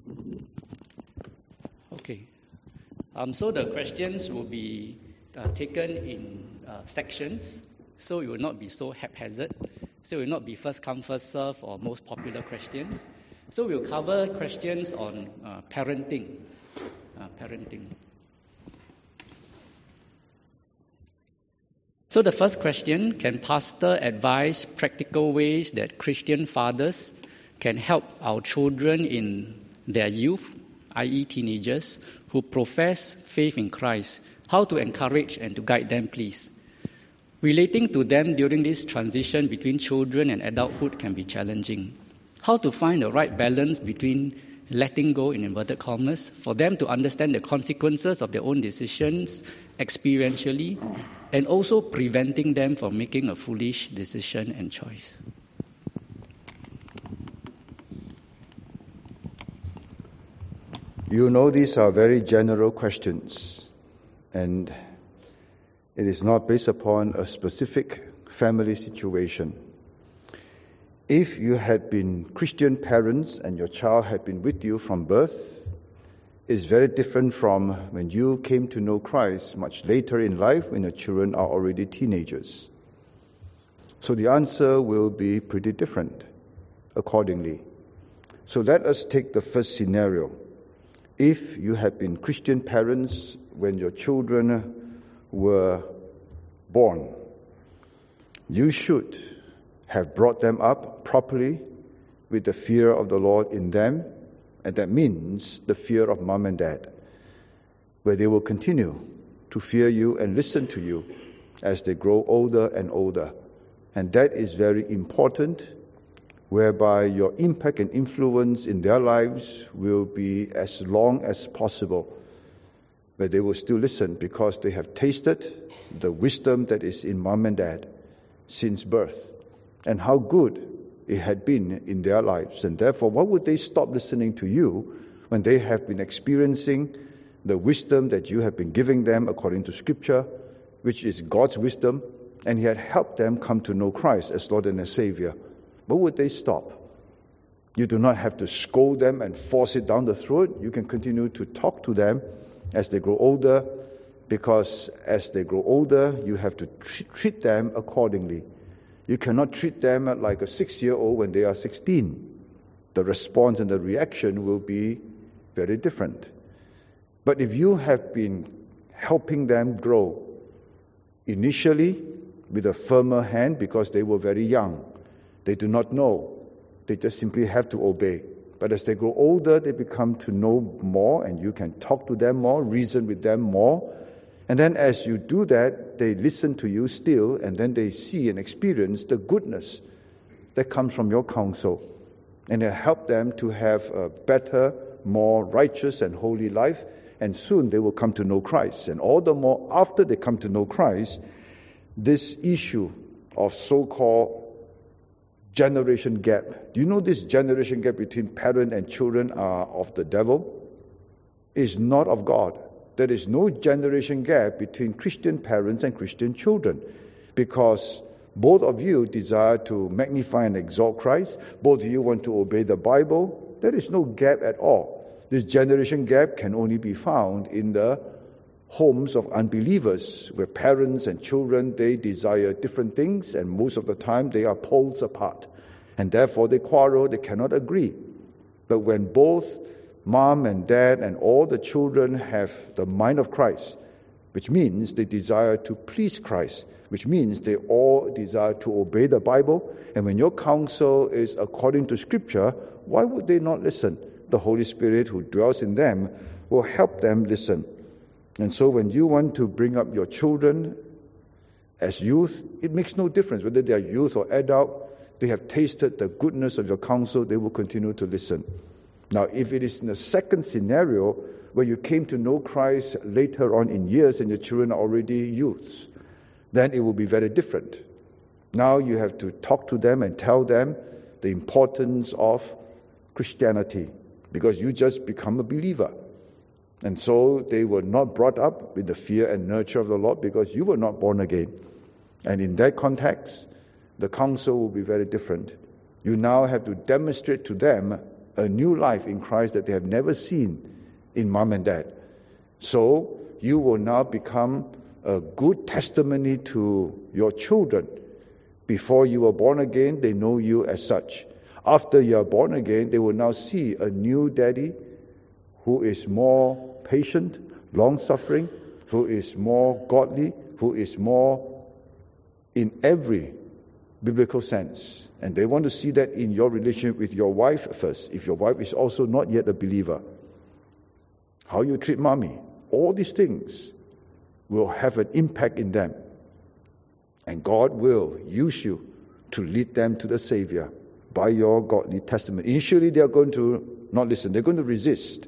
Okay. So the questions will be taken in sections, so it will not be so haphazard. So it will not be first come, first serve or most popular questions. So we'll cover questions on parenting. So the first question, can pastor advise practical ways that Christian fathers can help our children in their youth, i.e. teenagers, who profess faith in Christ? How to encourage and to guide them, please? Relating to them during this transition between children and adulthood can be challenging. How to find the right balance between letting go, in inverted commas, for them to understand the consequences of their own decisions experientially, and also preventing them from making a foolish decision and choice. You know, these are very general questions, and it is not based upon a specific family situation. If you had been Christian parents and your child had been with you from birth, it's very different from when you came to know Christ much later in life when your children are already teenagers. So the answer will be pretty different accordingly. So let us take the first scenario. If you had been Christian parents when your children were born, you should have brought them up properly with the fear of the Lord in them, and that means the fear of mom and dad, where they will continue to fear you and listen to you as they grow older and older. And that is very important, whereby your impact and influence in their lives will be as long as possible, where they will still listen because they have tasted the wisdom that is in mom and dad since birth, and how good it had been in their lives. And therefore, why would they stop listening to you when they have been experiencing the wisdom that you have been giving them according to Scripture, which is God's wisdom, and He had helped them come to know Christ as Lord and as Savior? Why would they stop? You do not have to scold them and force it down the throat. You can continue to talk to them as they grow older, because as they grow older, you have to treat them accordingly. You cannot treat them like a 6-year-old when they are 16. The response and the reaction will be very different. But if you have been helping them grow initially with a firmer hand because they were very young, they do not know, they just simply have to obey. But as they grow older, they become to know more, and you can talk to them more, reason with them more. And then as you do that, they listen to you still, and then they see and experience the goodness that comes from your counsel. And it helps them to have a better, more righteous and holy life, and soon they will come to know Christ. And all the more after they come to know Christ, this issue of so-called generation gap. Do you know this generation gap between parent and children are of the devil? Is not of God. There is no generation gap between Christian parents and Christian children, because both of you desire to magnify and exalt Christ. Both of you want to obey the Bible. There is no gap at all. This generation gap can only be found in the homes of unbelievers, where parents and children, they desire different things, and most of the time they are poles apart. And therefore they quarrel, they cannot agree. But when both mom and dad and all the children have the mind of Christ, which means they desire to please Christ, which means they all desire to obey the Bible, and when your counsel is according to Scripture, why would they not listen? The Holy Spirit who dwells in them will help them listen. And so when you want to bring up your children as youth, it makes no difference whether they are youth or adult. They have tasted the goodness of your counsel, they will continue to listen. Now, if it is in the second scenario where you came to know Christ later on in years and your children are already youths, then it will be very different. Now you have to talk to them and tell them the importance of Christianity, because you just become a believer. And so they were not brought up with the fear and nurture of the Lord because you were not born again. And in that context, the counsel will be very different. You now have to demonstrate to them a new life in Christ that they have never seen in mom and dad. So you will now become a good testimony to your children. Before you were born again, they know you as such. After you are born again, they will now see a new daddy who is more patient, long-suffering, who is more godly, who is more in every biblical sense. And they want to see that in your relationship with your wife first, if your wife is also not yet a believer. How you treat mommy, all these things will have an impact in them. And God will use you to lead them to the Savior by your godly testimony. Initially, they are going to not listen. They're going to resist.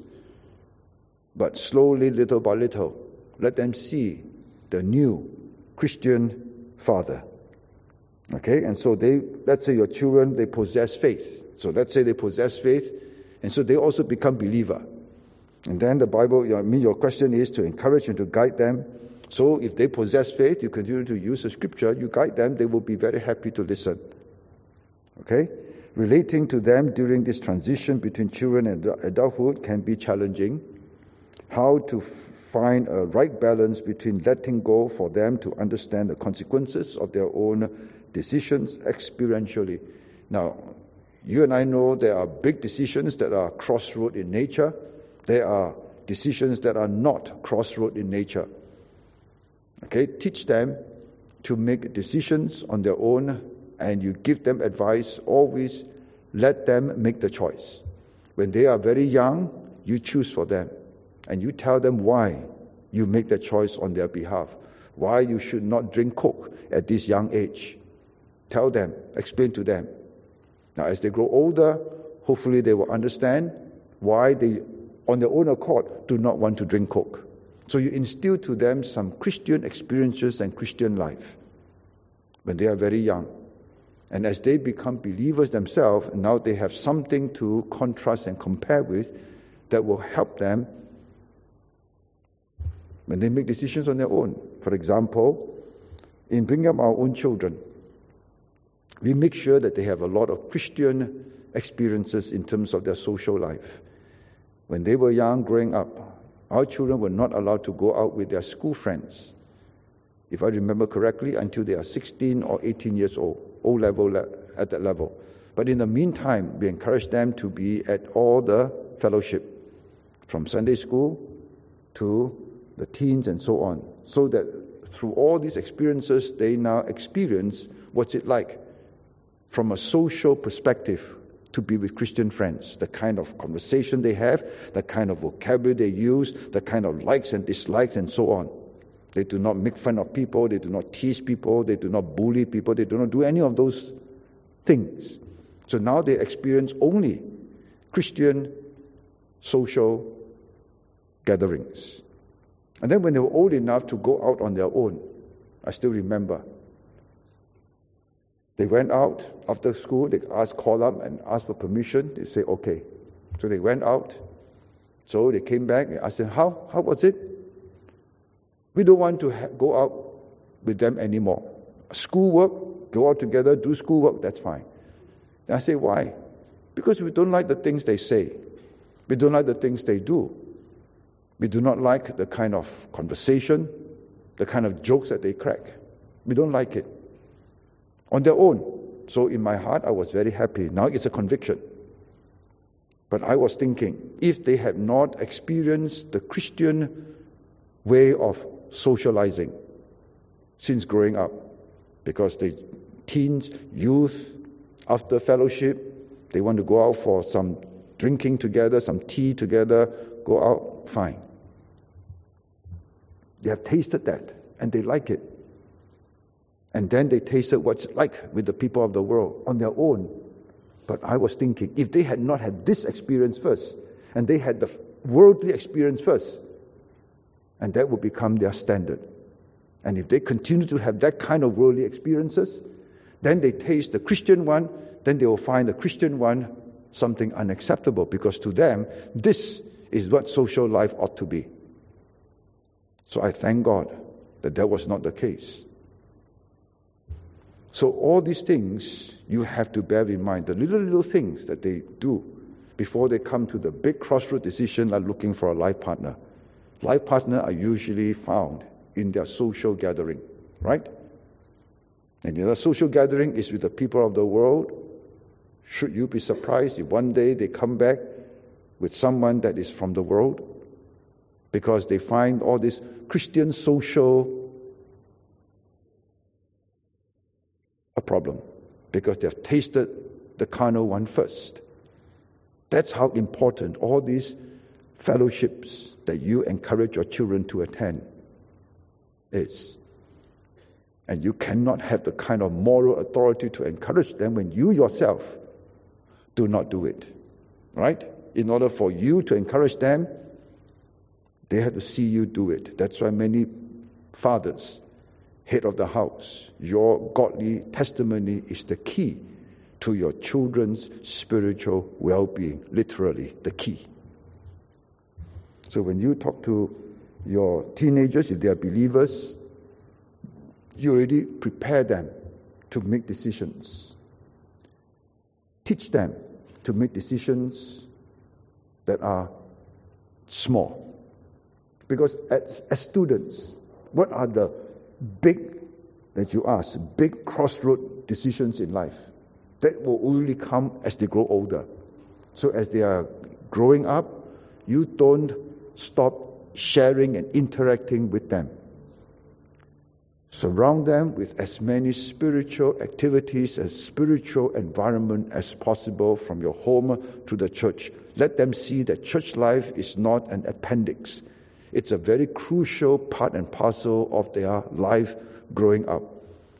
But slowly, little by little, let them see the new Christian father. Okay? And so let's say your children, they possess faith. So let's say they possess faith, and so they also become believer. And then the Bible, your question is to encourage and to guide them. So if they possess faith, you continue to use the scripture, you guide them, they will be very happy to listen. Okay? Relating to them during this transition between children and adulthood can be challenging. How to find a right balance between letting go for them to understand the consequences of their own decisions experientially. Now, you and I know there are big decisions that are crossroad in nature. There are decisions that are not crossroad in nature. Okay, teach them to make decisions on their own, and you give them advice. Always let them make the choice. When they are very young, you choose for them, and you tell them why you make the choice on their behalf. Why you should not drink Coke at this young age. Tell them, explain to them. Now, as they grow older, hopefully they will understand why they, on their own accord, do not want to drink Coke. So you instill to them some Christian experiences and Christian life when they are very young. And as they become believers themselves, now they have something to contrast and compare with that will help them when they make decisions on their own. For example, in bringing up our own children, we make sure that they have a lot of Christian experiences in terms of their social life. When they were young, growing up, our children were not allowed to go out with their school friends, if I remember correctly, until they are 16 or 18 years old, O-level at that level. But in the meantime, we encourage them to be at all the fellowship, from Sunday school to the teens and so on, so that through all these experiences, they now experience what's it like from a social perspective to be with Christian friends, the kind of conversation they have, the kind of vocabulary they use, the kind of likes and dislikes and so on. They do not make fun of people, they do not tease people, they do not bully people, they do not do any of those things. So now they experience only Christian social gatherings. And then when they were old enough to go out on their own, I still remember, they went out after school, they call up and ask for permission. They say, okay. So they went out. So they came back and asked them, how was it? We don't want to go out with them anymore. Schoolwork, go out together, do schoolwork, that's fine. And I say, why? Because we don't like the things they say. We don't like the things they do. We do not like the kind of conversation, the kind of jokes that they crack. We don't like it. On their own. So in my heart, I was very happy. Now it's a conviction. But I was thinking, if they had not experienced the Christian way of socializing since growing up, because they teens, youth, after fellowship, they want to go out for some drinking together, some tea together, go out, fine. They have tasted that, and they like it. And then they tasted what's it like with the people of the world on their own. But I was thinking, if they had not had this experience first, and they had the worldly experience first, and that would become their standard. And if they continue to have that kind of worldly experiences, then they taste the Christian one, then they will find the Christian one something unacceptable, because to them, this is what social life ought to be. So I thank God that was not the case. So all these things you have to bear in mind, the little things that they do. before they come to the big crossroad decision like looking for a life partner. Life partner are usually found in their social gathering, right? And their social gathering is with the people of the world. Should you be surprised if one day they come back with someone that is from the world? Because they find all this Christian social a problem. Because they have tasted the carnal one first. That's how important all these fellowships that you encourage your children to attend is. And you cannot have the kind of moral authority to encourage them when you yourself do not do it. Right? In order for you to encourage them, they have to see you do it. That's why many fathers, head of the house, your godly testimony is the key to your children's spiritual well-being. Literally, the key. So when you talk to your teenagers, if they are believers, you already prepare them to make decisions. Teach them to make decisions that are small. Because as students, what are the big, that you ask, big crossroad decisions in life? That will only come as they grow older. So as they are growing up, you don't stop sharing and interacting with them. Surround them with as many spiritual activities, as spiritual environment as possible from your home to the church. Let them see that church life is not an appendix. It's a very crucial part and parcel of their life growing up.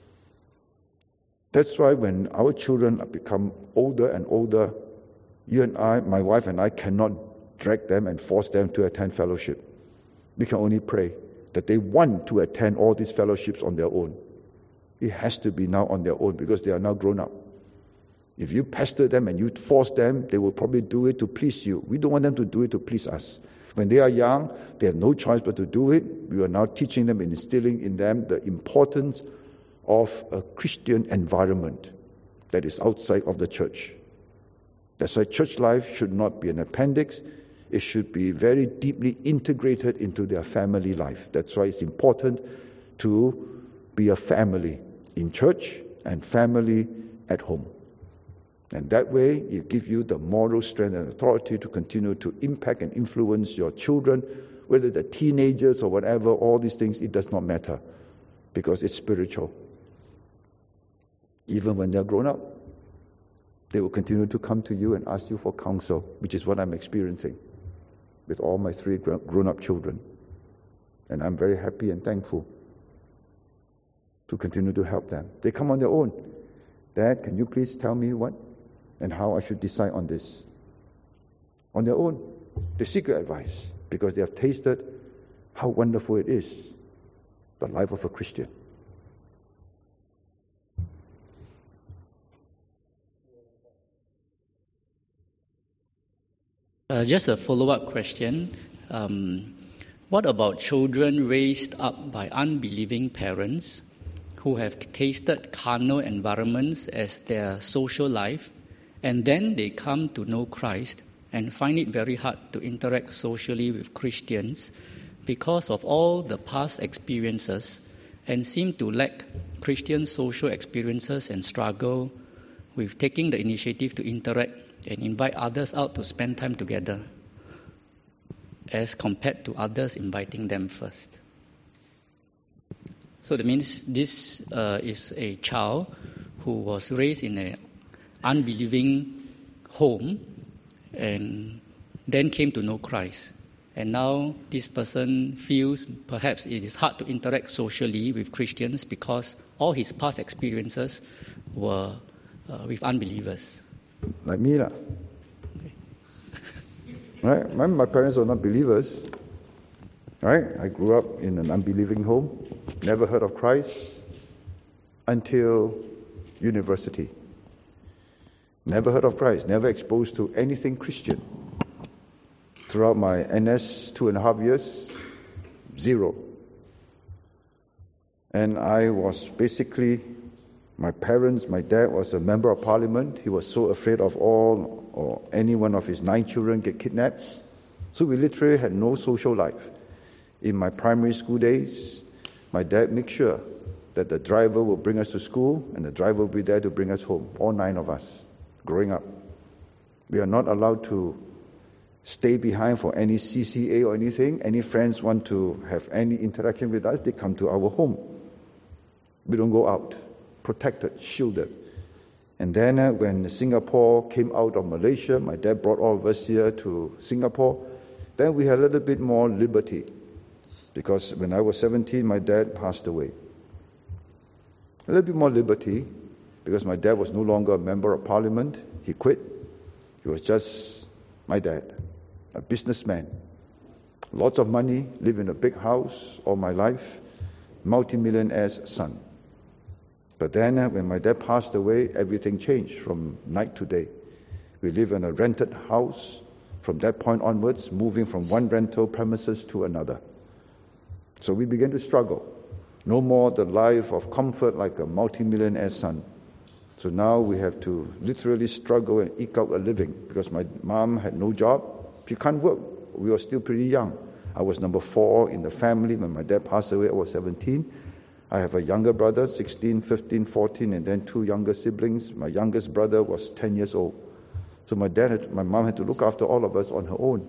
That's why when our children become older and older, you and I, my wife and I, cannot drag them and force them to attend fellowship. We can only pray that they want to attend all these fellowships on their own. It has to be now on their own because they are now grown up. If you pester them and you force them, they will probably do it to please you. We don't want them to do it to please us. When they are young, they have no choice but to do it. We are now teaching them and instilling in them the importance of a Christian environment that is outside of the church. That's why church life should not be an appendix. It should be very deeply integrated into their family life. That's why it's important to be a family in church and family at home. And that way, it gives you the moral strength and authority to continue to impact and influence your children, whether they're teenagers or whatever, all these things, it does not matter because it's spiritual. Even when they're grown up, they will continue to come to you and ask you for counsel, which is what I'm experiencing with all my 3 grown-up children. And I'm very happy and thankful to continue to help them. They come on their own. Dad, can you please tell me what and how I should decide on this? On their own. They seek your advice because they have tasted how wonderful it is, the life of a Christian. Just a follow-up question. What about children raised up by unbelieving parents who have tasted carnal environments as their social life, and then they come to know Christ and find it very hard to interact socially with Christians because of all the past experiences and seem to lack Christian social experiences and struggle with taking the initiative to interact and invite others out to spend time together as compared to others inviting them first. So that means this is a child who was raised in an unbelieving home and then came to know Christ. And now this person feels perhaps it is hard to interact socially with Christians because all his past experiences were with unbelievers. Like me lah. Okay. Right? My parents are not believers. Right? I grew up in an unbelieving home. Never heard of Christ until university. Never heard of Christ. Never exposed to anything Christian. Throughout my NS 2.5 years, 0. And I was basically My dad was a member of parliament. He was so afraid of all or any one of his 9 children get kidnapped. So we literally had no social life. In my primary school days, my dad made sure that the driver will bring us to school and the driver will be there to bring us home, all 9 of us, growing up. We are not allowed to stay behind for any CCA or anything. Any friends want to have any interaction with us, they come to our home. We don't go out. Protected, shielded. And then when Singapore came out of Malaysia, my dad brought all of us here to Singapore. Then we had a little bit more liberty. Because when I was 17, my dad passed away. A little bit more liberty because my dad was no longer a member of parliament. He quit. He was just my dad, a businessman. Lots of money, live in a big house all my life, multi-millionaire's son. But then when my dad passed away, everything changed from night to day. We live in a rented house. From that point onwards, moving from one rental premises to another. So we began to struggle. No more the life of comfort like a multi-millionaire son. So now we have to literally struggle and eke out a living because my mom had no job. She can't work. We were still pretty young. I was number 4 in the family. When my dad passed away, I was 17. I have a younger brother, 16, 15, 14, and then 2 younger siblings. My youngest brother was 10 years old. So my mom had to look after all of us on her own.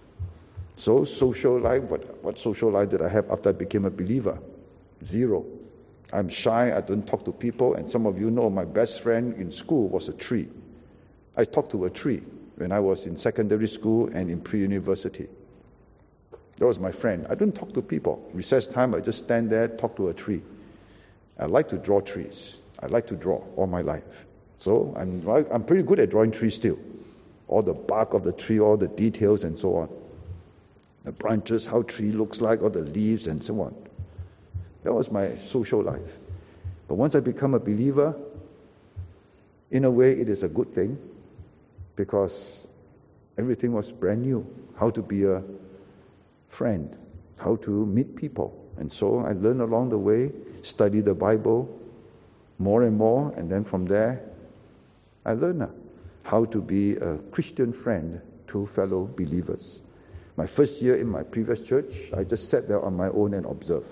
So social life, what social life did I have after I became a believer? 0. I'm shy, I don't talk to people, and some of you know my best friend in school was a tree. I talked to a tree when I was in secondary school and in pre-university. That was my friend. I don't talk to people. Recess time, I just stand there, talk to a tree. I like to draw trees. I like to draw all my life. So I'm pretty good at drawing trees still. All the bark of the tree, all the details and so on. The branches, how tree looks like, all the leaves and so on. That was my social life. But once I become a believer, in a way it is a good thing because everything was brand new. How to be a friend, how to meet people. And so I learned along the way, study the Bible more and more, and then from there I learned how to be a Christian friend to fellow believers. My first year in my previous church, I just sat there on my own and observed.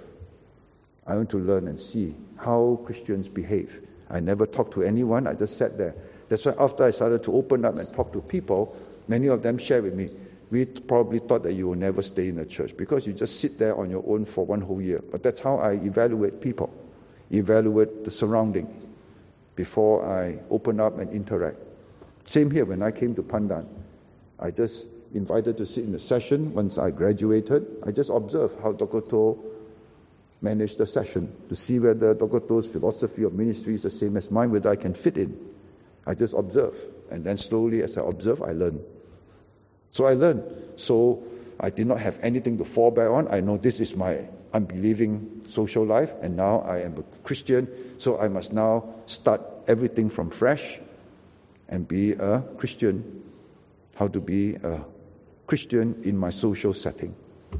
I want to learn and see how Christians behave. I never talked to anyone, I just sat there. That's why after I started to open up and talk to people, many of them shared with me, we probably thought that you will never stay in the church because you just sit there on your own for 1 whole year. But that's how I evaluate people, evaluate the surroundings before I open up and interact. Same here when I came to Pandan. I just invited to sit in the session. Once I graduated, I just observed how Dr. To managed the session to see whether Dr. To's philosophy of ministry is the same as mine, whether I can fit in. I just observe. And then slowly as I observe, I learn. So I learned. So I did not have anything to fall back on. I know this is my unbelieving social life, and now I am a Christian, so I must now start everything from fresh and be a Christian. How to be a Christian in my social setting.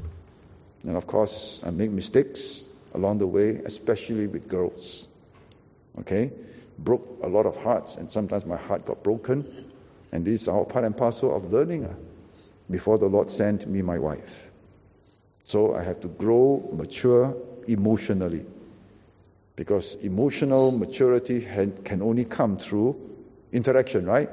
And of course, I make mistakes along the way, especially with girls. Okay? Broke a lot of hearts, and sometimes my heart got broken. And this is all part and parcel of learning before the Lord sent me my wife. So I have to grow, mature emotionally. Because emotional maturity can only come through interaction, right?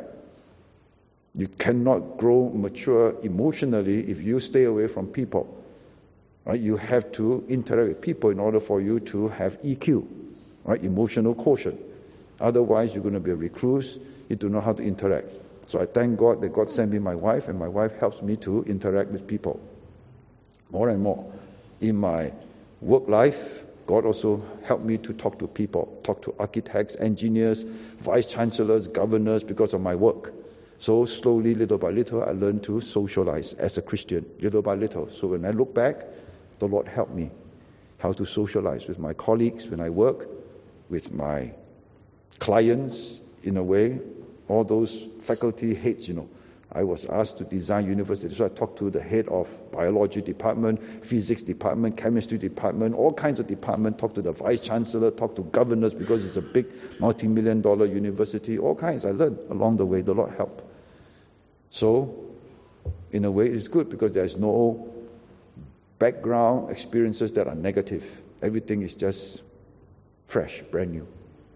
You cannot grow mature emotionally if you stay away from people. Right? You have to interact with people in order for you to have EQ, right? Emotional quotient. Otherwise, you're going to be a recluse. You don't know how to interact. So I thank God that God sent me my wife, and my wife helps me to interact with people more and more. In my work life, God also helped me to talk to people, talk to architects, engineers, vice chancellors, governors because of my work. So slowly, little by little, I learned to socialize as a Christian, little by little. So when I look back, the Lord helped me how to socialize with my colleagues when I work, with my clients, in a way. All those faculty heads, I was asked to design university, so I talked to the head of biology department, physics department, chemistry department, all kinds of departments, talked to the vice chancellor, talked to governors because it's a big multi-million-dollar university, all kinds. I learned along the way. The Lord helped. So, in a way, it's good because there's no background experiences that are negative. Everything is just fresh, brand new.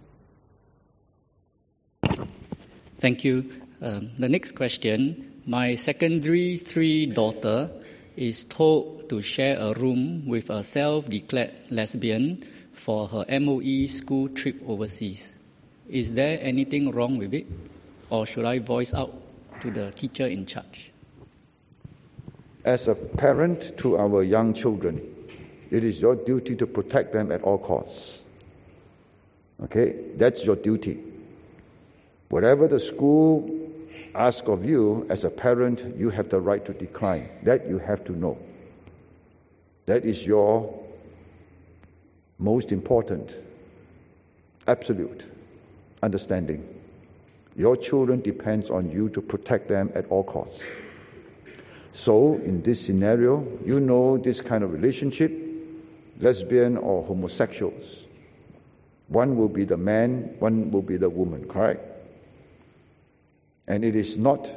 Thank you. The next question. My secondary 3 daughter is told to share a room with a self-declared lesbian for her MOE school trip overseas. Is there anything wrong with it? Or should I voice out to the teacher in charge? As a parent to our young children, it is your duty to protect them at all costs. Okay? That's your duty. Whatever the school asks of you, as a parent, you have the right to decline. That you have to know. That is your most important, absolute understanding. Your children depends on you to protect them at all costs. So, in this scenario, you know this kind of relationship, lesbian or homosexuals. One will be the man, one will be the woman, correct? And it is not,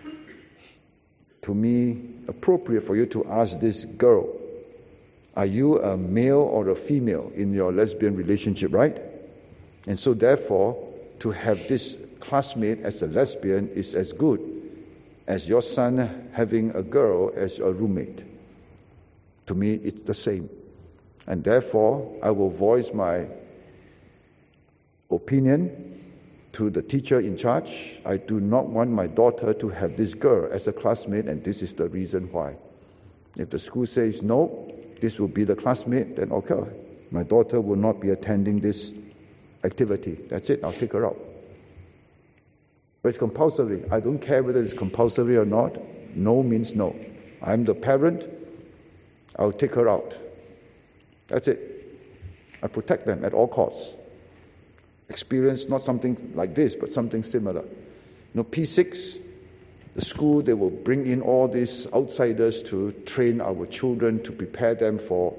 to me, appropriate for you to ask this girl, are you a male or a female in your lesbian relationship, right? And so therefore, to have this classmate as a lesbian is as good as your son having a girl as a roommate. To me, it's the same. And therefore, I will voice my opinion to the teacher in charge. I do not want my daughter to have this girl as a classmate, and this is the reason why. If the school says no, this will be the classmate, then okay, my daughter will not be attending this activity. That's it, I'll take her out. But it's compulsory. I don't care whether it's compulsory or not. No means no. I'm the parent, I'll take her out. That's it. I protect them at all costs. Experience not something like this, but something similar. P6, the school, they will bring in all these outsiders to train our children, to prepare them for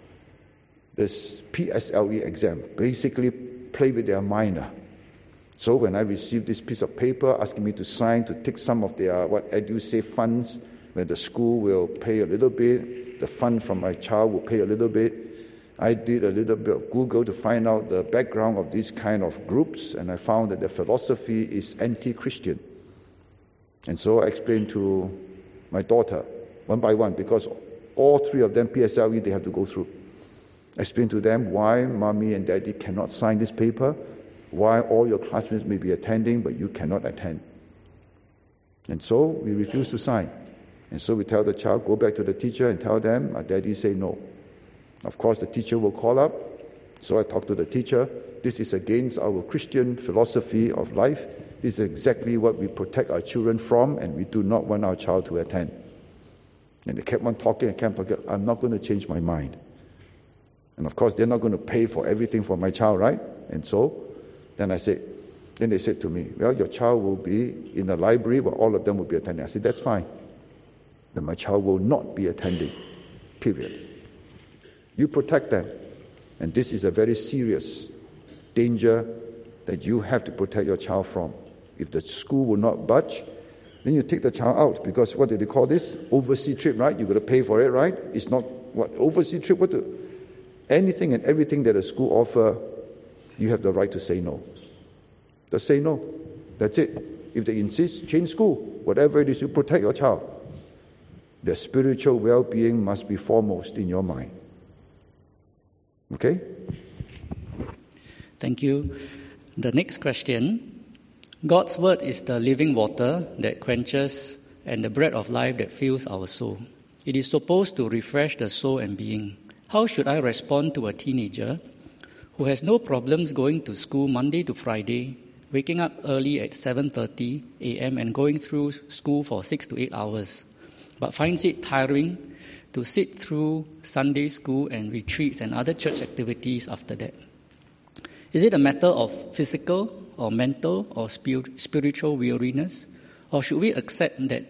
this PSLE exam. Basically, play with their mind. So when I received this piece of paper asking me to sign, to take some of their, EduSave funds, where the school will pay a little bit, the fund from my child will pay a little bit, I did a little bit of Google to find out the background of these kind of groups, and I found that their philosophy is anti-Christian. And so I explained to my daughter, one by one, because all 3 of them, PSLE, they have to go through. I explained to them why mommy and daddy cannot sign this paper, why all your classmates may be attending, but you cannot attend. And so we refuse to sign. And so we tell the child, go back to the teacher and tell them, our daddy say no. Of course, the teacher will call up. So I talked to the teacher. This is against our Christian philosophy of life. This is exactly what we protect our children from, and we do not want our child to attend. And they kept on talking and kept talking. I'm not going to change my mind. And of course, they're not going to pay for everything for my child, right? And so, then they said to me, well, your child will be in the library where all of them will be attending. I said, that's fine. Then my child will not be attending. Period. You protect them. And this is a very serious danger that you have to protect your child from. If the school will not budge, then you take the child out. Because what do they call this? Overseas trip, right? You've got to pay for it, right? It's not overseas trip. Anything and everything that a school offer, you have the right to say no. Just say no. That's it. If they insist, change school. Whatever it is, you protect your child. Their spiritual well-being must be foremost in your mind. Okay? Thank you. The next question. God's word is the living water that quenches and the bread of life that fills our soul. It is supposed to refresh the soul and being. How should I respond to a teenager who has no problems going to school Monday to Friday, waking up early at 7:30 a.m. and going through school for 6 to 8 hours, but finds it tiring to sit through Sunday school and retreats and other church activities after that? Is it a matter of physical or mental or spiritual weariness? Or should we accept that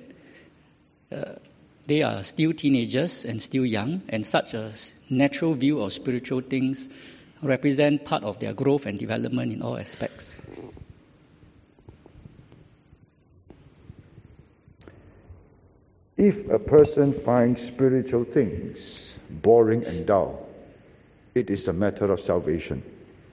they are still teenagers and still young, and such a natural view of spiritual things represent part of their growth and development in all aspects? If a person finds spiritual things boring and dull, it is a matter of salvation.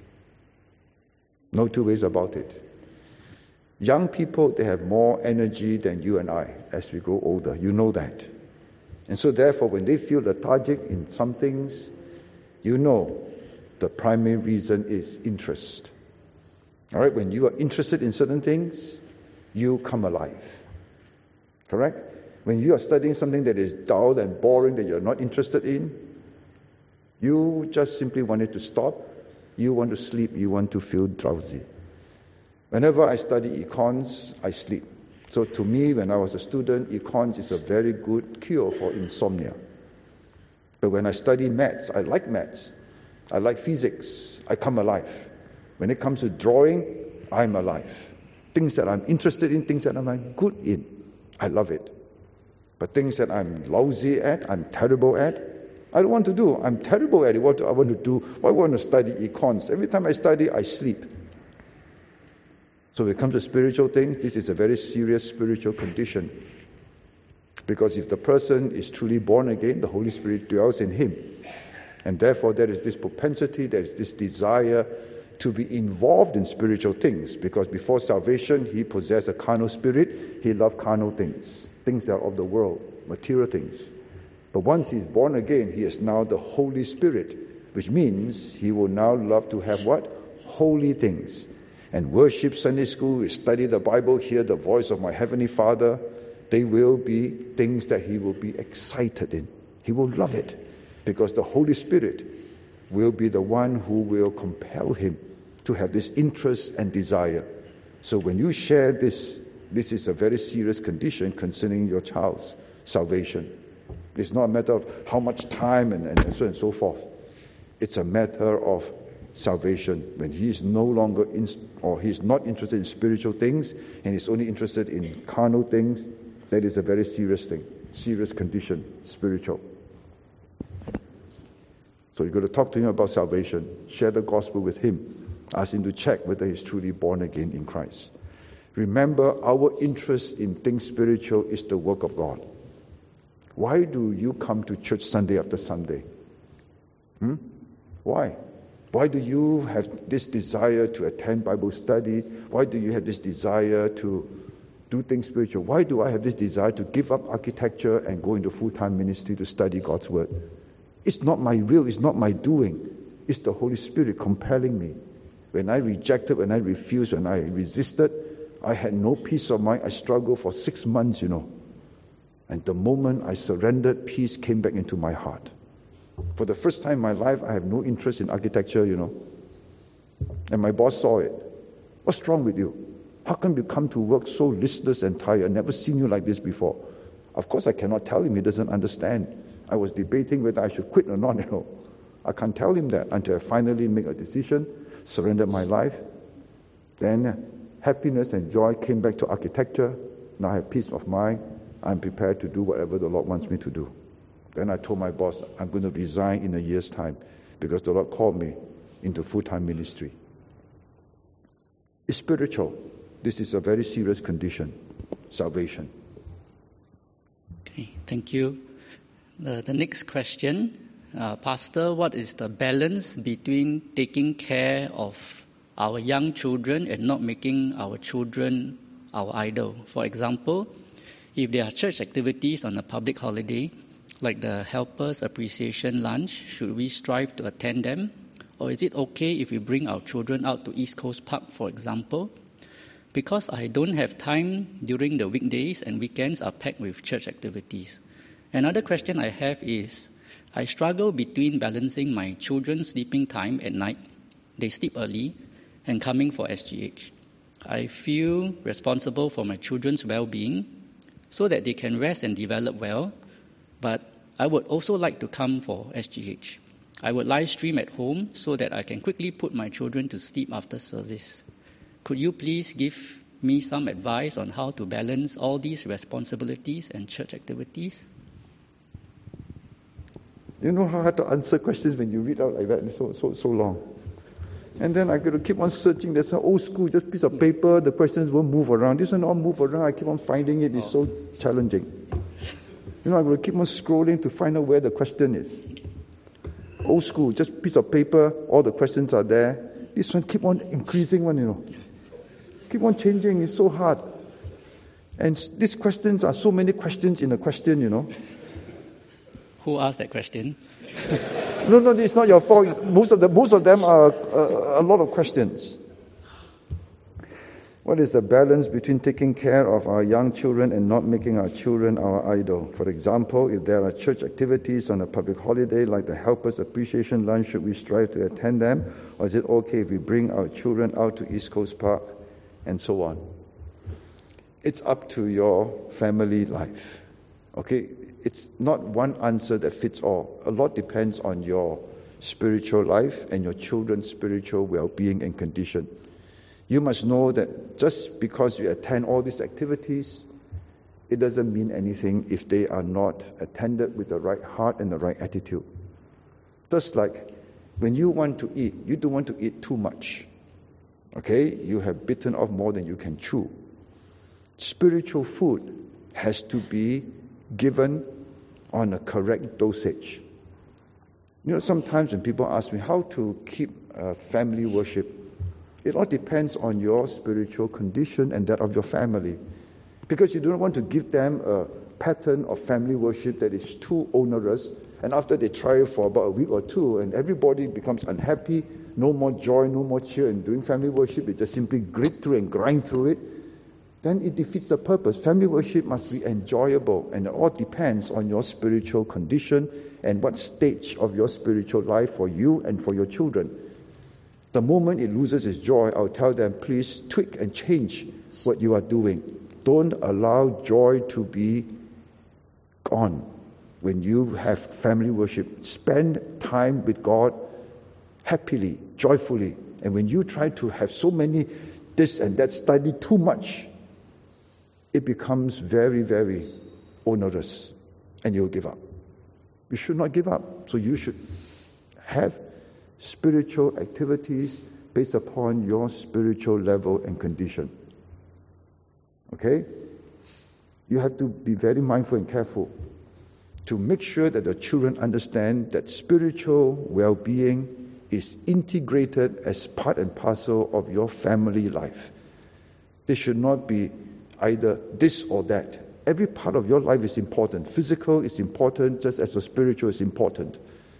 No two ways about it. Young people, they have more energy than you and I as we grow older. You know that. And so therefore, when they feel lethargic in some things, you know the primary reason is interest. All right, when you are interested in certain things, you come alive. Correct? When you are studying something that is dull and boring, that you're not interested in, you just simply want it to stop. You want to sleep. You want to feel drowsy. Whenever I study econs, I sleep. So to me, when I was a student, econs is a very good cure for insomnia. But when I study maths, I like maths. I like physics. I come alive. When it comes to drawing, I'm alive. Things that I'm interested in, things that I'm good in, I love it. But things that I'm lousy at, I'm terrible at, I don't want to do. I'm terrible at it. What do I want to do? I want to study econs. Every time I study, I sleep. So when it comes to spiritual things, this is a very serious spiritual condition. Because if the person is truly born again, the Holy Spirit dwells in him. And therefore there is this propensity, there is this desire to be involved in spiritual things. Because before salvation, he possessed a carnal spirit. He loved carnal things. Things that are of the world, material things. But once he's born again, he is now the Holy Spirit. Which means he will now love to have what? Holy things. And worship, Sunday school, study the Bible, hear the voice of my Heavenly Father. They will be things that he will be excited in. He will love it. Because the Holy Spirit will be the one who will compel him to have this interest and desire. So when you share this is a very serious condition concerning your child's salvation. It's not a matter of how much time and so on and so forth. It's a matter of salvation. When he is no longer he's not interested in spiritual things and he's only interested in carnal things, that is a very serious thing, serious condition, spiritual. So you've got to talk to him about salvation, share the gospel with him, ask him to check whether he's truly born again in Christ. Remember, our interest in things spiritual is the work of God. Why do you come to church Sunday after Sunday? Why? Why do you have this desire to attend Bible study? Why do you have this desire to do things spiritual? Why do I have this desire to give up architecture and go into full-time ministry to study God's Word? It's not my will, it's not my doing. It's the Holy Spirit compelling me. When I rejected, when I refused, when I resisted, I had no peace of mind. I struggled for 6 months, And the moment I surrendered, peace came back into my heart. For the first time in my life, I have no interest in architecture, And my boss saw it. What's wrong with you? How come you come to work so listless and tired? I've never seen you like this before. Of course, I cannot tell him. He doesn't understand. I was debating whether I should quit or not, I can't tell him that until I finally make a decision, surrender my life. Then happiness and joy came back to architecture. Now I have peace of mind. I'm prepared to do whatever the Lord wants me to do. Then I told my boss, I'm going to resign in a year's time because the Lord called me into full-time ministry. It's spiritual. This is a very serious condition. Salvation. Okay, thank you. The next question, Pastor, what is the balance between taking care of our young children and not making our children our idol? For example, if there are church activities on a public holiday, like the Helpers Appreciation Lunch, should we strive to attend them? Or is it okay if we bring our children out to East Coast Park, for example? Because I don't have time during the weekdays and weekends are packed with church activities. Another question I have is, I struggle between balancing my children's sleeping time at night, they sleep early, and coming for SGH. I feel responsible for my children's well-being so that they can rest and develop well, but I would also like to come for SGH. I would live stream at home so that I can quickly put my children to sleep after service. Could you please give me some advice on how to balance all these responsibilities and church activities? You know how hard to answer questions when you read out like that, it's so long. And then I got to keep on searching. There's an old school, just piece of paper, the questions won't move around. This one all move around, I keep on finding it, it's so challenging. You know, I will keep on scrolling to find out where the question is. Old school, just piece of paper, all the questions are there. This one keep on increasing one, you know. Keep on changing, it's so hard. And these questions are so many questions in a question, you know. Who asked that question? No, it's not your fault. Most of them are a lot of questions. What is the balance between taking care of our young children and not making our children our idol? For example, if there are church activities on a public holiday like the Helpers Appreciation Lunch, should we strive to attend them? Or is it okay if we bring our children out to East Coast Park and so on? It's up to your family life. Okay? It's not one answer that fits all. A lot depends on your spiritual life and your children's spiritual well-being and condition. You must know that just because you attend all these activities, it doesn't mean anything if they are not attended with the right heart and the right attitude. Just like when you want to eat, you don't want to eat too much. Okay? You have bitten off more than you can chew. Spiritual food has to be given on a correct dosage. You know, sometimes when people ask me how to keep family worship, it all depends on your spiritual condition and that of your family. Because you don't want to give them a pattern of family worship that is too onerous, and after they try it for about a week or two, and everybody becomes unhappy, no more joy, no more cheer in doing family worship, they just simply grit through and grind through it, then it defeats the purpose. Family worship must be enjoyable, and it all depends on your spiritual condition and what stage of your spiritual life for you and for your children. The moment it loses its joy, I'll tell them, please tweak and change what you are doing. Don't allow joy to be gone when you have family worship. Spend time with God happily, joyfully. And when you try to have so many this and that, study too much, it becomes very, very onerous and you'll give up. You should not give up. So you should have spiritual activities based upon your spiritual level and condition. Okay? You have to be very mindful and careful to make sure that the children understand that spiritual well-being is integrated as part and parcel of your family life. They should not be either this or that. Every part of your life is important. Physical is important just as the spiritual is important.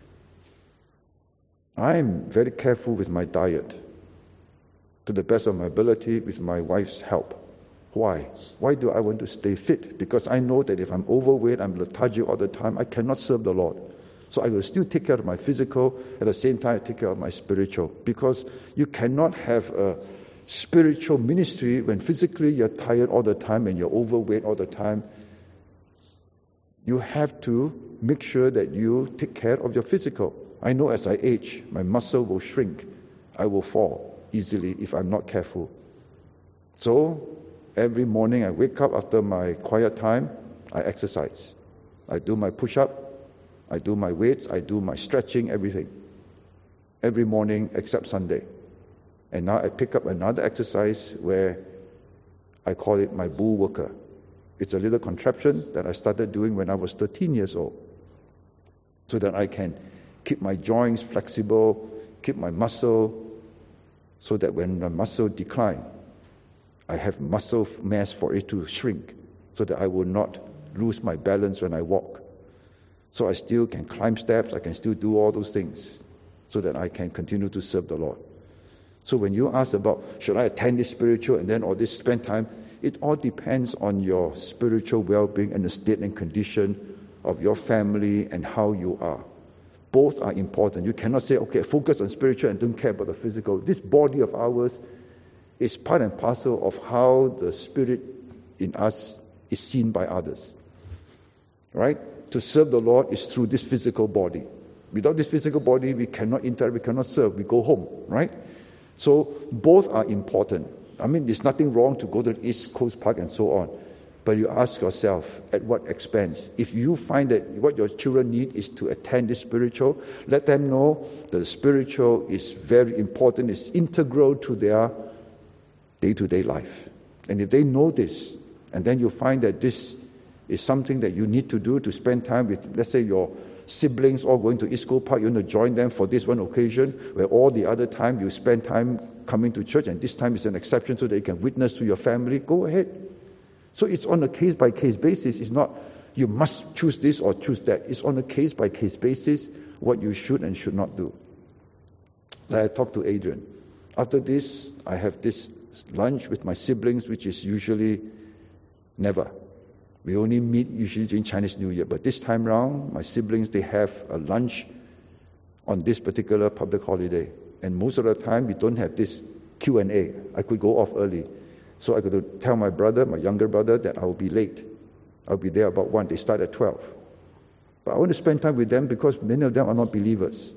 I am very careful with my diet, to the best of my ability, with my wife's help. Why? Why do I want to stay fit? Because I know that if I'm overweight, I'm lethargic all the time, I cannot serve the Lord. So I will still take care of my physical, at the same time I take care of my spiritual. Because you cannot have a spiritual ministry when physically you're tired all the time and you're overweight all the time. You have to make sure that you take care of your physical. I know as I age, my muscle will shrink. I will fall easily if I'm not careful. So, every morning I wake up after my quiet time, I exercise. I do my push-up, I do my weights, I do my stretching, everything. Every morning except Sunday. And now I pick up another exercise where I call it my bull worker. It's a little contraption that I started doing when I was 13 years old. So that I can keep my joints flexible, keep my muscle, so that when the muscle decline, I have muscle mass for it to shrink, so that I will not lose my balance when I walk. So I still can climb steps, I can still do all those things, so that I can continue to serve the Lord. So when you ask about, should I attend this spiritual and then all this spend time, it all depends on your spiritual well-being and the state and condition of your family and how you are. Both are important. You cannot say, okay, focus on spiritual and don't care about the physical. This body of ours is part and parcel of how the spirit in us is seen by others. Right? To serve the Lord is through this physical body. Without this physical body, we cannot interact, we cannot serve, we go home. Right? So both are important. I mean, there's nothing wrong to go to the East Coast Park and so on. But you ask yourself, at what expense? If you find that what your children need is to attend the spiritual, let them know that the spiritual is very important, it's integral to their day-to-day life. And if they know this, and then you find that this is something that you need to do to spend time with, let's say, your siblings all going to East Coast Park, you want to join them for this one occasion, where all the other time you spend time coming to church, and this time is an exception so that you can witness to your family, go ahead. So it's on a case-by-case basis. It's not you must choose this or choose that. It's on a case-by-case basis what you should and should not do. Like I talked to Adrian. After this, I have this lunch with my siblings, which is usually never. We only meet usually during Chinese New Year. But this time round, my siblings, they have a lunch on this particular public holiday. And most of the time, we don't have this Q&A. I could go off early. So I could tell my brother, my younger brother, that I will be late. I'll be there about 1. They start at 12. But I want to spend time with them because many of them are not believers.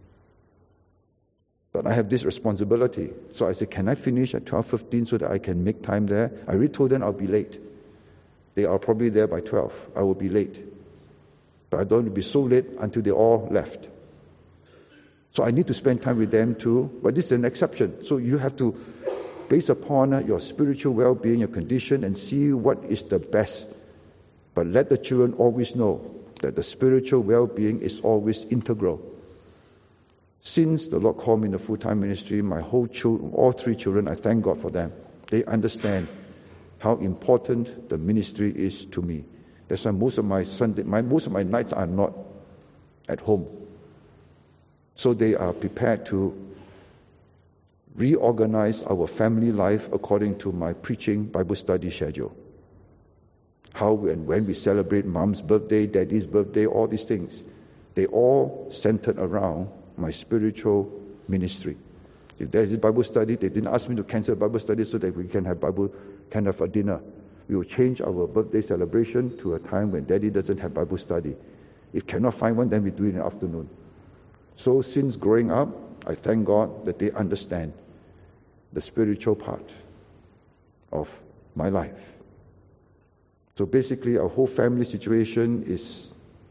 But I have this responsibility. So I said, can I finish at 12:15 so that I can make time there? I already told them I'll be late. They are probably there by 12. I will be late. But I don't want to be so late until they all left. So I need to spend time with them too. But this is an exception. So you have to, based upon your spiritual well-being, your condition, and see what is the best. But let the children always know that the spiritual well-being is always integral. Since the Lord called me in the full-time ministry, my all 3 children, I thank God for them. They understand how important the ministry is to me. That's why most of my nights are not at home. So they are prepared to reorganize our family life according to my preaching Bible study schedule. How and when we celebrate mom's birthday, daddy's birthday, all these things, they all centered around my spiritual ministry. If there is a Bible study, they didn't ask me to cancel Bible study so that we can have a dinner. We will change our birthday celebration to a time when daddy doesn't have Bible study. If cannot find one, then we do it in the afternoon. So since growing up, I thank God that they understand the spiritual part of my life. So basically, our whole family situation is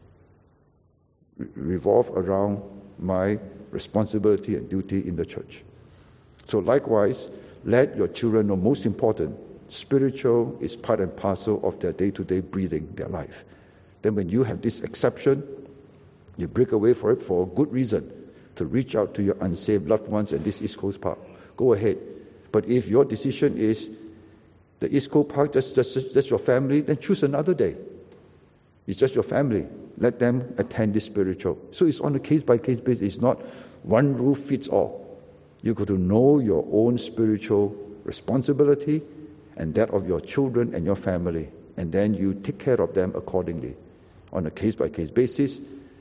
revolved around my responsibility and duty in the church. So likewise, let your children know, most important, spiritual is part and parcel of their day-to-day breathing, their life. Then when you have this exception, you break away for it for a good reason, to reach out to your unsaved loved ones at this East Coast Park. Go ahead. But if your decision is the East Coast Park, just your family, then choose another day. It's just your family. Let them attend this spiritual. So it's on a case-by-case basis. It's not one rule fits all. You've got to know your own spiritual responsibility and that of your children and your family. And then you take care of them accordingly on a case-by-case basis.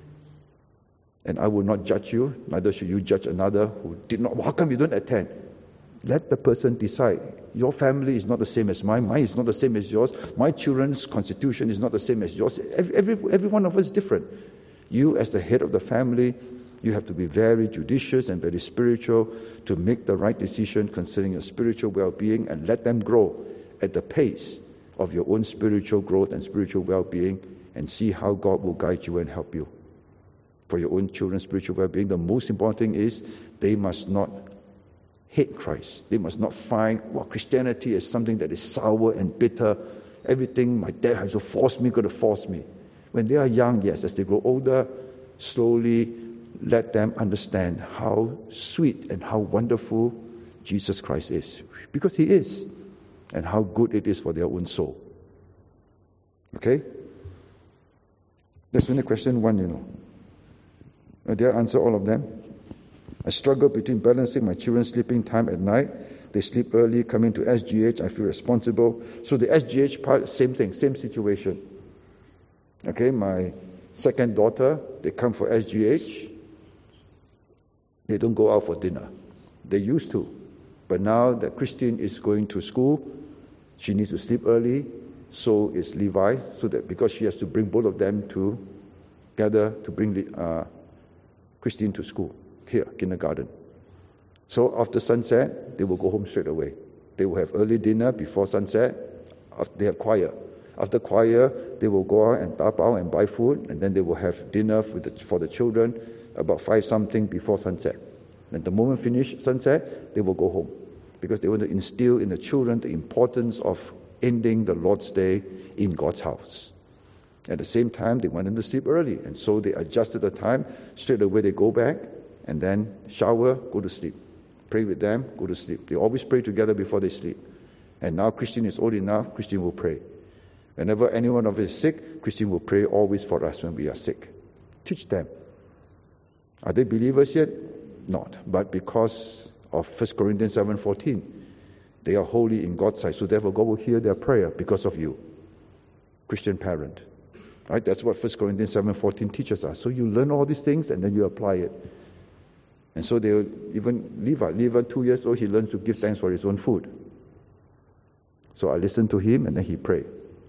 And I will not judge you, neither should you judge another who did not. How come you don't attend? Let the person decide. Your family is not the same as mine. Mine is not the same as yours. My children's constitution is not the same as yours. Every one of us is different. You, as the head of the family, you have to be very judicious and very spiritual to make the right decision concerning your spiritual well-being and let them grow at the pace of your own spiritual growth and spiritual well-being, and see how God will guide you and help you. For your own children's spiritual well-being, the most important thing is they must not hate Christ. They must not find Christianity is something that is sour and bitter. Everything my dad has to force me, got to force me. When they are young, yes. As they grow older, slowly let them understand how sweet and how wonderful Jesus Christ is. Because He is. And how good it is for their own soul. Okay? That's only question 1, Did I answer all of them? I struggle between balancing my children's sleeping time at night. They sleep early, coming to SGH, I feel responsible. So the SGH part, same thing, same situation. Okay, my second daughter, they come for SGH. They don't go out for dinner. They used to. But now that Christine is going to school, she needs to sleep early. So is Levi, so that because she has to bring both of them together to bring Christine to school. Here, kindergarten. So after sunset, they will go home straight away. They will have early dinner before sunset. They have choir. After choir, they will go out and tap out and buy food, and then they will have dinner for the children about 5-something before sunset. And the moment finish sunset, they will go home, because they want to instill in the children the importance of ending the Lord's Day in God's house. At the same time, they want them to sleep early, and so they adjusted the time. Straight away they go back, and then shower, go to sleep. Pray with them, go to sleep. They always pray together before they sleep. And now Christian is old enough, Christian will pray. Whenever any one of us is sick, Christian will pray always for us when we are sick. Teach them. Are they believers yet? Not. But because of 1 Corinthians 7:14, they are holy in God's sight. So therefore God will hear their prayer because of you, Christian parent. Right? That's what 1 Corinthians 7:14 teaches us. So you learn all these things and then you apply it. And so they even Levi 2 years old, he learns to give thanks for his own food. So I listened to him and then he prayed.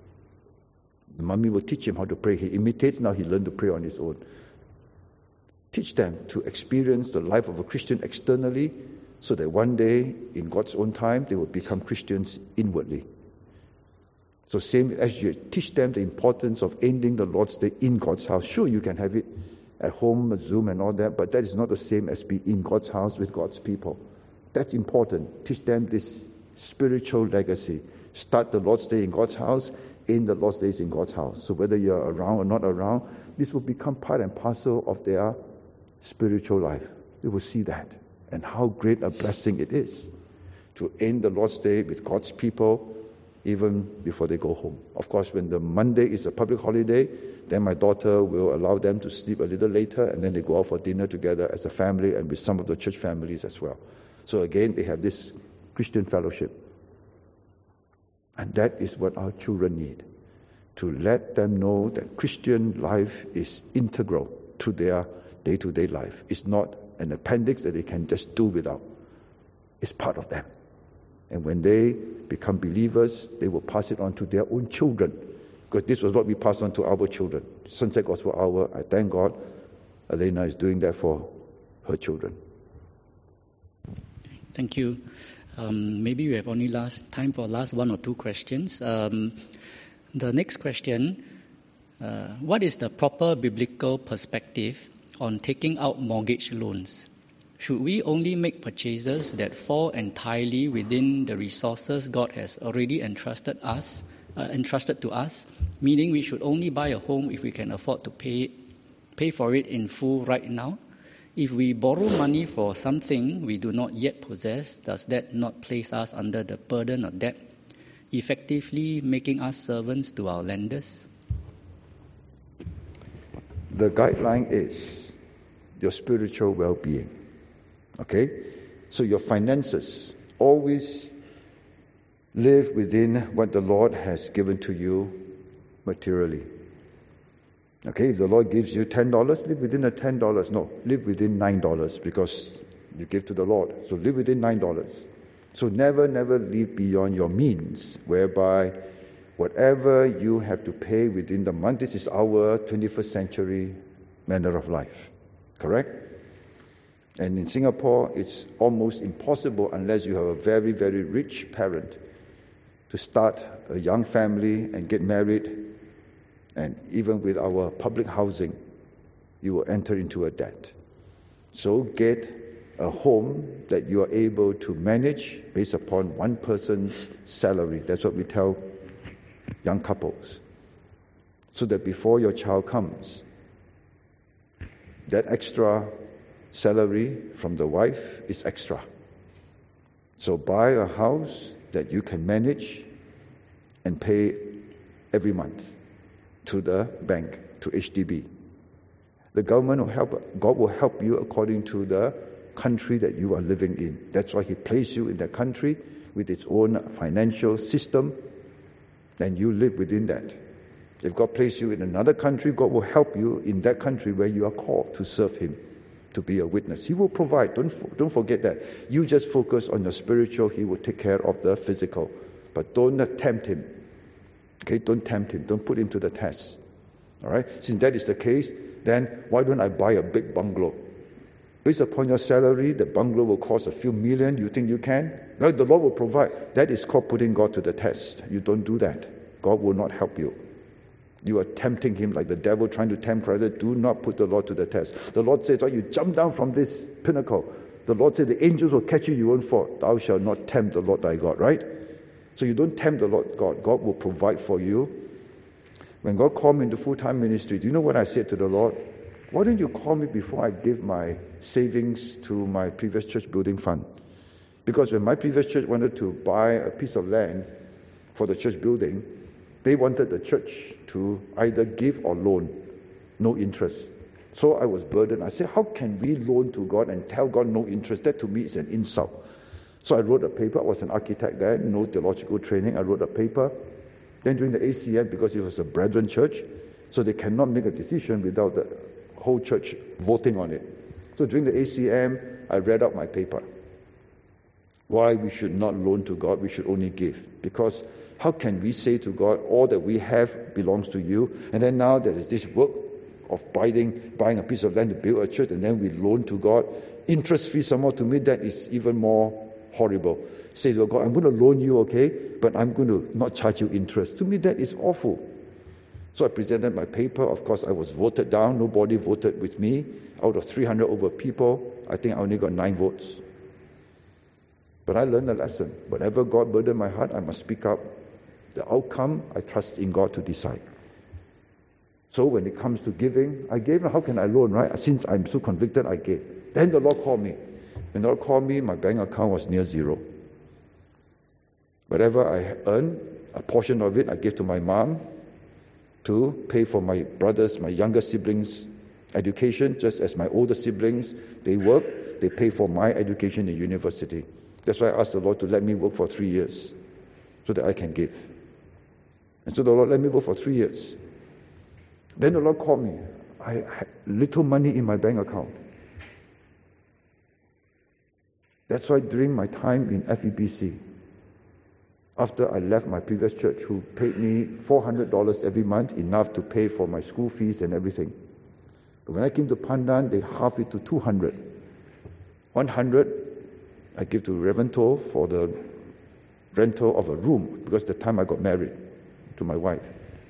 The mommy will teach him how to pray. He imitates, now he learned to pray on his own. Teach them to experience the life of a Christian externally, so that one day, in God's own time, they will become Christians inwardly. So same as you teach them the importance of ending the Lord's Day in God's house. Sure, you can have it at home, Zoom and all that, but that is not the same as being in God's house with God's people. That's important. Teach them this spiritual legacy. Start the Lord's Day in God's house, end the Lord's days in God's house. So whether you're around or not around, this will become part and parcel of their spiritual life. They will see that and how great a blessing it is to end the Lord's Day with God's people even before they go home. Of course, when the Monday is a public holiday, then my daughter will allow them to sleep a little later, and then they go out for dinner together as a family and with some of the church families as well. So again, they have this Christian fellowship. And that is what our children need, to let them know that Christian life is integral to their day-to-day life. It's not an appendix that they can just do without. It's part of them. And when they become believers, they will pass it on to their own children. Because this was what we passed on to our children. Sunset Gospel Hour, I thank God Elena is doing that for her children. Thank you. Maybe we have only time for last 1 or 2 questions. The next question, what is the proper biblical perspective on taking out mortgage loans? Should we only make purchases that fall entirely within the resources God has already entrusted to us, meaning we should only buy a home if we can afford to pay for it in full right now? If we borrow money for something we do not yet possess, does that not place us under the burden of debt, effectively making us servants to our lenders? The guideline is your spiritual well-being. Okay? So your finances always live within what the Lord has given to you materially. Okay, if the Lord gives you $10, live within the $10. No, live within $9 because you give to the Lord. So live within $9. So never live beyond your means, whereby whatever you have to pay within the month, this is our 21st century manner of life. Correct? And in Singapore, it's almost impossible unless you have a very, very rich parent to start a young family and get married. And even with our public housing, you will enter into a debt. So get a home that you are able to manage based upon one person's salary. That's what we tell young couples. So that before your child comes, that extra salary from the wife is extra. So buy a house that you can manage and pay every month to the bank, to HDB. The government will help, God will help you according to the country that you are living in. That's why He placed you in that country with its own financial system, and you live within that. If God placed you in another country, God will help you in that country where you are called to serve Him, to be a witness. He will provide. Don't forget that. You just focus on the spiritual, He will take care of the physical. But don't tempt Him. Okay, don't tempt Him. Don't put Him to the test. All right? Since that is the case, then why don't I buy a big bungalow? Based upon your salary, the bungalow will cost a few million. You think you can? No, the Lord will provide. That is called putting God to the test. You don't do that. God will not help you. You are tempting Him like the devil trying to tempt Christ. Do not put the Lord to the test. The Lord says, you jump down from this pinnacle. The Lord said, the angels will catch you, you won't fall. Thou shalt not tempt the Lord thy God, right? So you don't tempt the Lord God. God will provide for you. When God called me into full-time ministry, do you know what I said to the Lord? Why didn't you call me before I gave my savings to my previous church building fund? Because when my previous church wanted to buy a piece of land for the church building, they wanted the church to either give or loan, no interest. So I was burdened. I said, how can we loan to God and tell God no interest? That to me is an insult. So I wrote a paper. I was an architect then, no theological training. I wrote a paper. Then during the ACM, because it was a brethren church, so they cannot make a decision without the whole church voting on it. So during the ACM, I read out my paper. Why we should not loan to God, we should only give. Because how can we say to God, all that we have belongs to you, and then now there is this work of buying a piece of land to build a church, and then we loan to God, interest-free somehow. To me, that is even more horrible. Say to God, I'm going to loan you, okay, but I'm going to not charge you interest. To me, that is awful. So I presented my paper. Of course, I was voted down. Nobody voted with me. Out of 300 over people, I think I only got 9 votes. But I learned a lesson. Whenever God burdened my heart, I must speak up. The outcome, I trust in God to decide. So when it comes to giving, I gave. How can I loan, right? Since I'm so convicted, I gave. Then the Lord called me. When the Lord called me, my bank account was near zero. Whatever I earned, a portion of it I gave to my mom to pay for my brothers, my younger siblings' education, just as my older siblings, they work, they pay for my education in university. That's why I asked the Lord to let me work for 3 years so that I can give. And so the Lord let me work for 3 years. Then the Lord called me. I had little money in my bank account. That's why during my time in FEBC, after I left my previous church, who paid me $400 every month, enough to pay for my school fees and everything. But when I came to Pandan, they halved it to $200. $100 I give to Reverend Toh for the rental of a room, because the time I got married to my wife.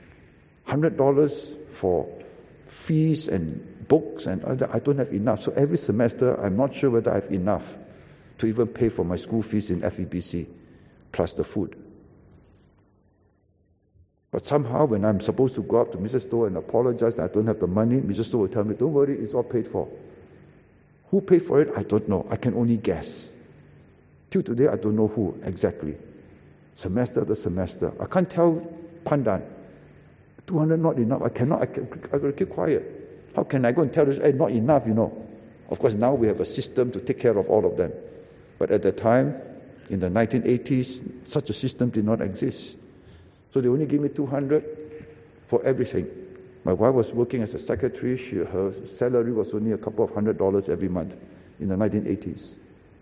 $100 for fees and books and other. I don't have enough. So every semester, I'm not sure whether I have enough to even pay for my school fees in FEBC, plus the food. But somehow, when I'm supposed to go up to Mrs. Toh and apologize that I don't have the money, Mrs. Toh will tell me, don't worry, it's all paid for. Who paid for it? I don't know. I can only guess. Till today, I don't know who exactly. Semester to semester. I can't tell Pandan. 200 not enough. I got to keep quiet. How can I go and tell this? Hey, not enough, Of course, now we have a system to take care of all of them. But at the time, in the 1980s, such a system did not exist. So they only gave me 200 for everything. My wife was working as a secretary. Her salary was only a couple of $100 every month in the 1980s.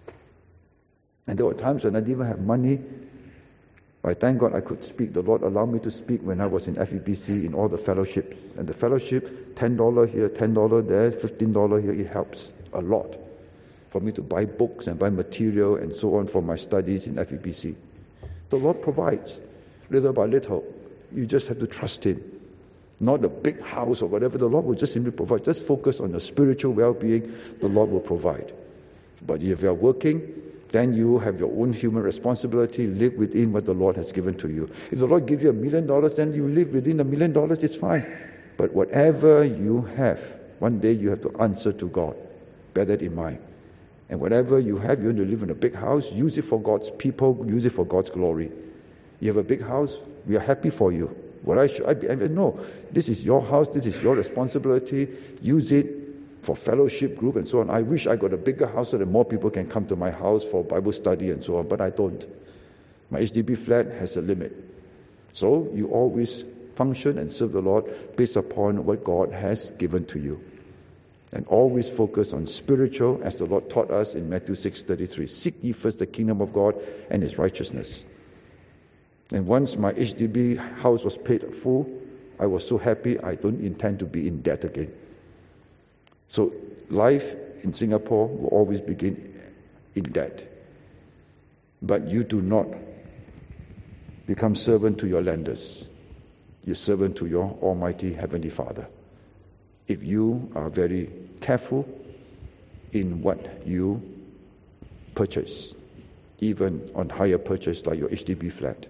And there were times when I didn't even have money. But thank God I could speak. The Lord allowed me to speak when I was in FEBC in all the fellowships. And the fellowship, $10 here, $10 there, $15 here, it helps a lot for me to buy books and buy material and so on for my studies in FEBC. The Lord provides, little by little. You just have to trust Him. Not a big house or whatever. The Lord will just simply provide. Just focus on your spiritual well-being. The Lord will provide. But if you are working, then you have your own human responsibility. Live within what the Lord has given to you. If the Lord gives you $1 million, then you live within $1 million. It's fine. But whatever you have, one day you have to answer to God. Bear that in mind. And whatever you have, you want to live in a big house, use it for God's people, use it for God's glory. You have a big house, we are happy for you. Should I be? No, this is your house, this is your responsibility. Use it for fellowship group and so on. I wish I got a bigger house so that more people can come to my house for Bible study and so on, but I don't. My HDB flat has a limit. So you always function and serve the Lord based upon what God has given to you. And always focus on spiritual, as the Lord taught us in Matthew 6:33. Seek ye first the kingdom of God and His righteousness. And once my HDB house was paid full, I was so happy I don't intend to be in debt again. So life in Singapore will always begin in debt. But you do not become servant to your lenders. You're servant to your Almighty Heavenly Father. If you are very careful in what you purchase, even on higher purchase like your HDB flat.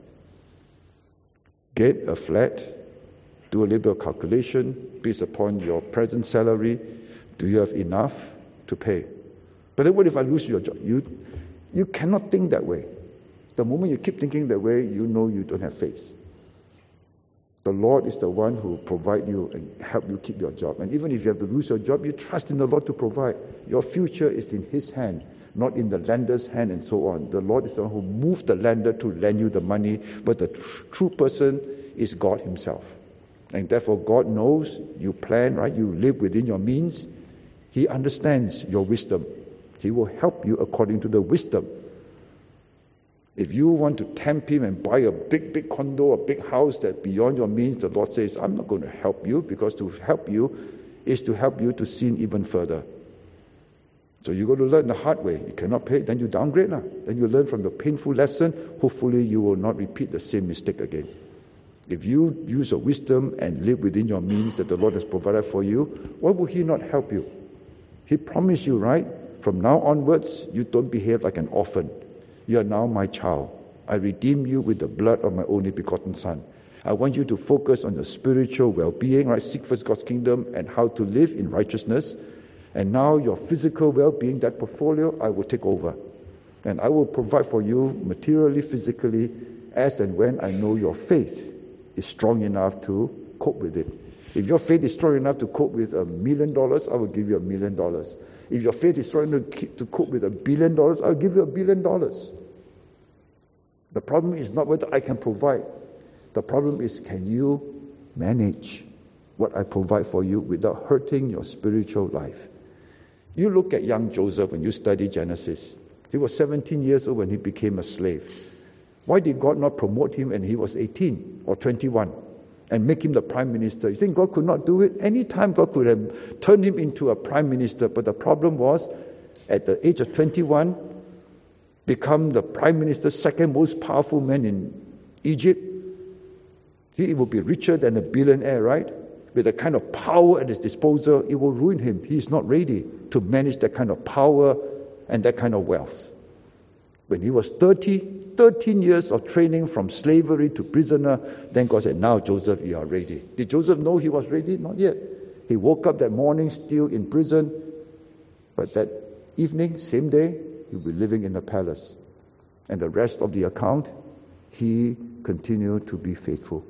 Get a flat, do a little bit of calculation based upon your present salary. Do you have enough to pay? But then what if I lose your job? You cannot think that way. The moment you keep thinking that way, you know you don't have faith. The Lord is the one who will provide you and help you keep your job. And even if you have to lose your job, you trust in the Lord to provide. Your future is in His hand, not in the lender's hand and so on. The Lord is the one who moved the lender to lend you the money, but the true person is God Himself. And therefore God knows you plan, right? You live within your means. He understands your wisdom. He will help you according to the wisdom. If you want to tempt Him and buy a big condo, a big house that beyond your means, the Lord says, I'm not going to help you, because to help you is to help you to sin even further. So you got to learn the hard way. You cannot pay, then you downgrade. Then you learn from the painful lesson. Hopefully you will not repeat the same mistake again. If you use your wisdom and live within your means that the Lord has provided for you, why would He not help you? He promised you, right? From now onwards, you don't behave like an orphan. You are now my child. I redeem you with the blood of my only begotten Son. I want you to focus on your spiritual well-being, right? Seek first God's kingdom and how to live in righteousness. And now your physical well-being, that portfolio, I will take over. And I will provide for you materially, physically, as and when I know your faith is strong enough to cope with it. If your faith is strong enough to cope with $1 million, I will give you $1 million. If your faith is strong enough to cope with $1 billion, I'll give you $1 billion. The problem is not whether I can provide. The problem is, can you manage what I provide for you without hurting your spiritual life? You look at young Joseph when you study Genesis. He was 17 years old when he became a slave. Why did God not promote him when he was 18 or 21 and make him the prime minister? You think God could not do it? Any time God could have turned him into a prime minister. But the problem was, at the age of 21, become the prime minister, second most powerful man in Egypt. He will be richer than a billionaire, right? With the kind of power at his disposal, it will ruin him. He is not ready to manage that kind of power and that kind of wealth. When he was 13 years of training from slavery to prisoner, then God said, now Joseph, you are ready. Did Joseph know he was ready? Not yet. He woke up that morning still in prison, but that evening, same day, he'll be living in the palace. And the rest of the account, he continued to be faithful.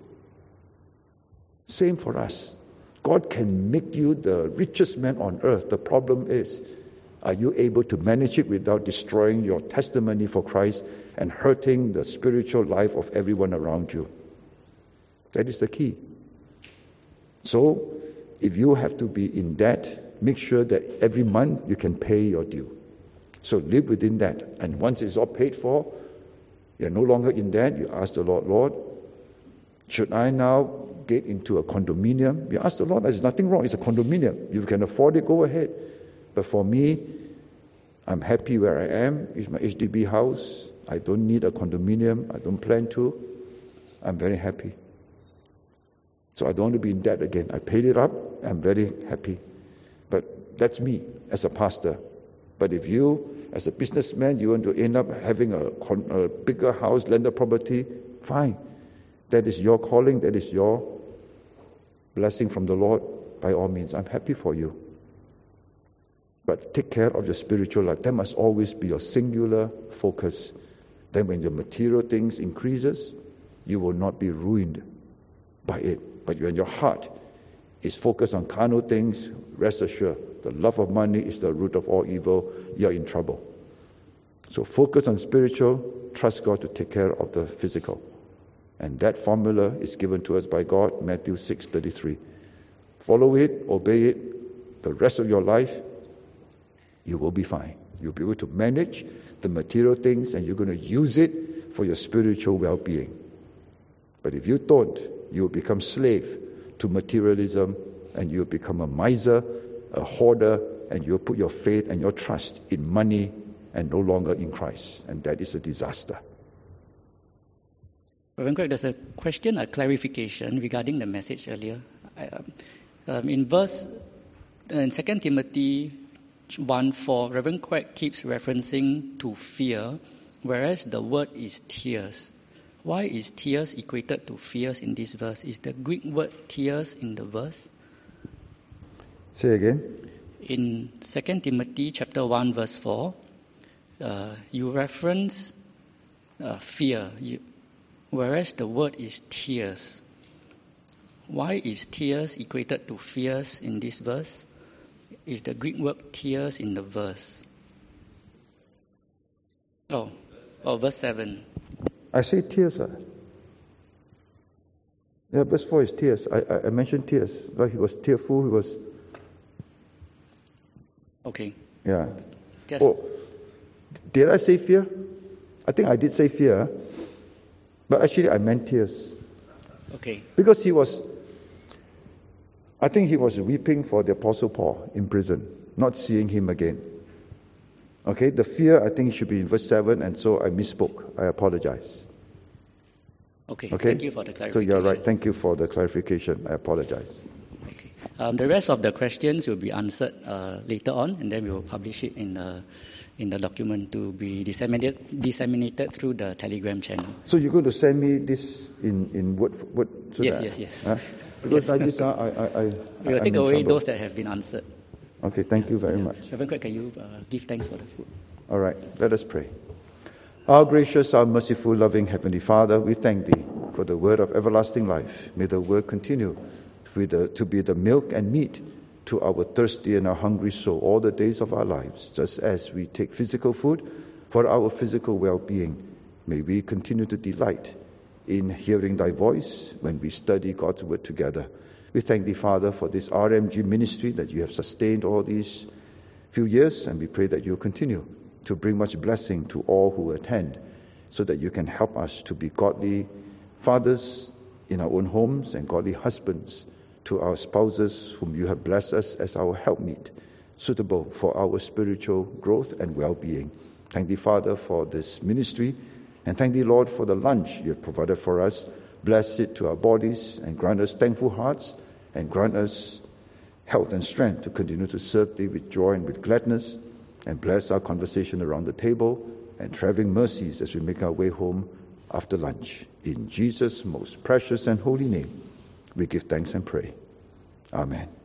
Same for us. God can make you the richest man on earth. The problem is, are you able to manage it without destroying your testimony for Christ and hurting the spiritual life of everyone around you? That is the key. So, if you have to be in debt, make sure that every month you can pay your due. So live within that. And once it's all paid for, you're no longer in debt. You ask the Lord, Lord, should I now get into a condominium? You ask the Lord, there's nothing wrong. It's a condominium. You can afford it, go ahead. But for me, I'm happy where I am. It's my HDB house. I don't need a condominium. I don't plan to. I'm very happy. So I don't want to be in debt again. I paid it up. I'm very happy. But that's me as a pastor. But if you, as a businessman, you want to end up having a bigger house, landed property, fine. That is your calling. That is your blessing from the Lord. By all means, I'm happy for you. But take care of your spiritual life. That must always be your singular focus. Then when your material things increases, you will not be ruined by it. But when your heart is focused on carnal things, rest assured, the love of money is the root of all evil. You're in trouble. So focus on spiritual, trust God to take care of the physical. And that formula is given to us by God, Matthew 6:33. Follow it, obey it, the rest of your life, you will be fine. You'll be able to manage the material things and you're going to use it for your spiritual well-being. But if you don't, you will become slave to materialism and you'll become a miser, a hoarder, and you put your faith and your trust in money and no longer in Christ. And that is a disaster. Reverend Craig, there's a question, a clarification regarding the message earlier. In 2 Timothy 1:4, Reverend Craig keeps referencing to fear, whereas the word is tears. Why is tears equated to fears in this verse? Is the Greek word tears in the verse? Say again. In 2 Timothy chapter 1 verse 4, you reference fear, whereas the word is tears. Why is tears equated to fears in this verse? Is the Greek word tears in the verse? Verse 7. I say tears. Yeah, verse 4 is tears. I mentioned tears. Right? He was tearful. He was... Okay. Yeah. Just... did I say fear? I think I did say fear. But actually I meant tears. Okay. Because I think he was weeping for the Apostle Paul in prison, not seeing him again. Okay, the fear, I think it should be in verse 7, and so I misspoke. I apologize. Okay. Thank you for the clarification. So you're right. Thank you for the clarification. I apologize. Okay. The rest of the questions will be answered later on, and then we will publish it in the document to be disseminated through the Telegram channel. So you're going to send me this in word? So yes. Huh? Because yes. like this, we will take away those that have been answered. Okay, thank you very much. Reverend Craig, can you give thanks for the food? All right, let us pray. Our gracious, our merciful, loving Heavenly Father, we thank Thee for the word of everlasting life. May the word continue to be the milk and meat to our thirsty and our hungry soul all the days of our lives. Just as we take physical food for our physical well-being, may we continue to delight in hearing Thy voice when we study God's word together. We thank Thee, Father, for this RMG ministry that You have sustained all these few years, and we pray that You continue to bring much blessing to all who attend, so that You can help us to be godly fathers in our own homes and godly husbands to our spouses whom You have blessed us as our helpmeet, suitable for our spiritual growth and well-being. Thank Thee, Father, for this ministry, and thank Thee, Lord, for the lunch You have provided for us. Bless it to our bodies and grant us thankful hearts, and grant us health and strength to continue to serve Thee with joy and with gladness, and bless our conversation around the table and traveling mercies as we make our way home after lunch. In Jesus' most precious and holy name, we give thanks and pray. Amen.